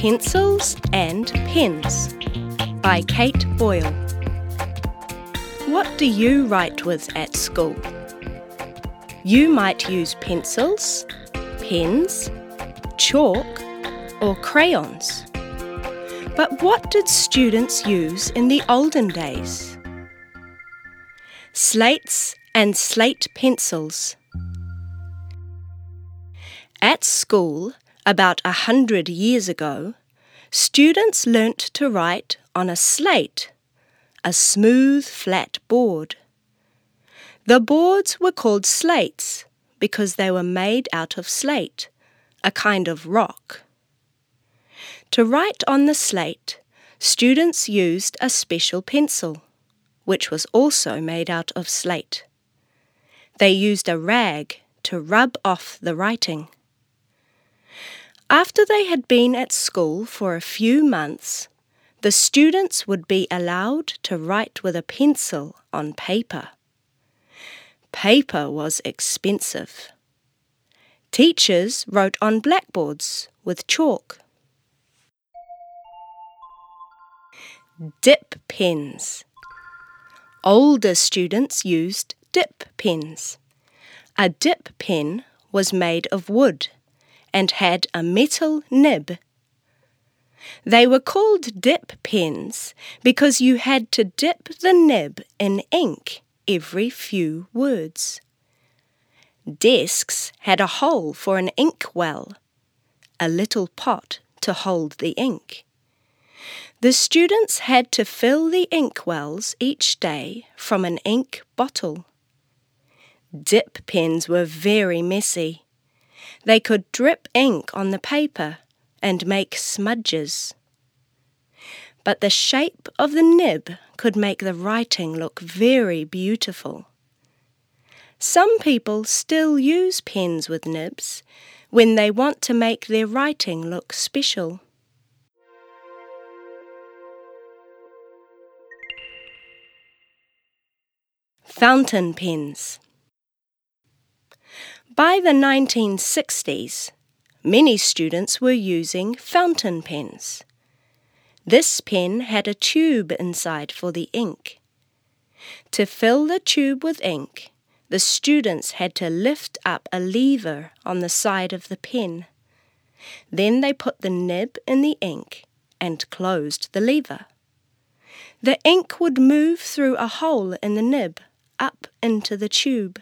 Pencils and Pens by Kate Boyle. What do you write with at school? You might use pencils, pens, chalk, or crayons. But what did students use in the olden days? Slates and slate pencils. At school, about 100 years ago, students learnt to write on a slate, a smooth, flat board. The boards were called slates because they were made out of slate, a kind of rock. To write on the slate, students used a special pencil, which was also made out of slate. They used a rag to rub off the writing. After they had been at school for a few months, the students would be allowed to write with a pencil on paper. Paper was expensive. Teachers wrote on blackboards with chalk. Dip pens. Older students used dip pens. A dip pen was made of wood and had a metal nib. They were called dip pens because you had to dip the nib in ink every few words. Desks had a hole for an ink well, a little pot to hold the ink. The students had to fill the ink wells each day from an ink bottle. Dip pens were very messy. They could drip ink on the paper and make smudges. But the shape of the nib could make the writing look very beautiful. Some people still use pens with nibs when they want to make their writing look special. Fountain pens. By the 1960s, many students were using fountain pens. This pen had a tube inside for the ink. To fill the tube with ink, the students had to lift up a lever on the side of the pen. Then they put the nib in the ink and closed the lever. The ink would move through a hole in the nib up into the tube.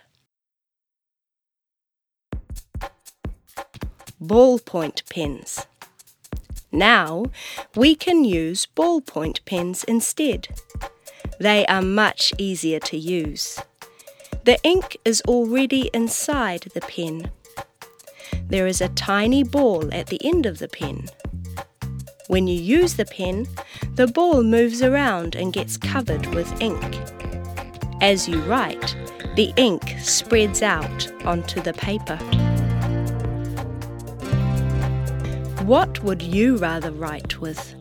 Ballpoint pens. Now we can use ballpoint pens instead. They are much easier to use. The ink is already inside the pen. There is a tiny ball at the end of the pen. When you use the pen, the ball moves around and gets covered with ink. As you write, the ink spreads out onto the paper. What would you rather write with?